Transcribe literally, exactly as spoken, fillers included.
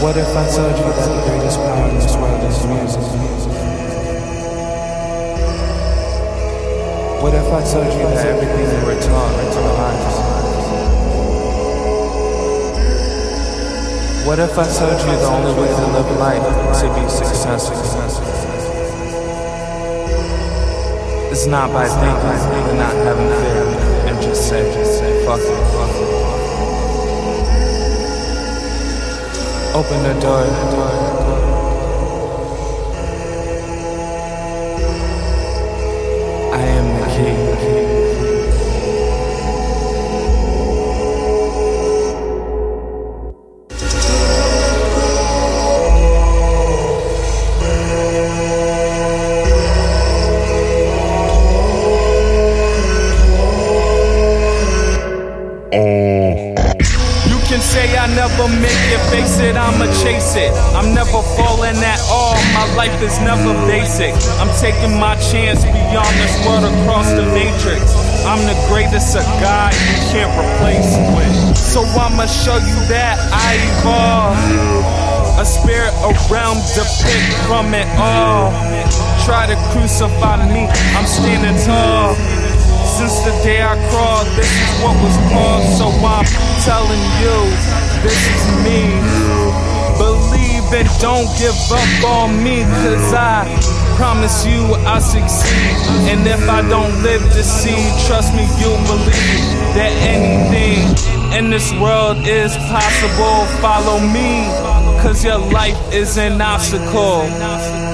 What if I told you that the greatest power in this world is music? What if I told you that everything we were taught are lies? What if I told you the only way to live life to be successful is not by thinking and not having fear and just say, just say, fuck it, fuck it. Open the door. I am the key. Say I never make it, face it, I'ma chase it. I'm never falling at all, my life is never basic. I'm taking my chance beyond this world, across the matrix. I'm the greatest, a God you can't replace with. So I'ma show you that I evolve. A spirit, a realm to pick from it all. Try to crucify me, I'm standing tall. Since the day I crawled, this is what was called. So I'm telling you, this is me. Believe and don't give up on me, cause I promise you I'll succeed. And if I don't live to see, trust me, you'll believe that anything in this world is possible. Follow me, cause your life is an obstacle.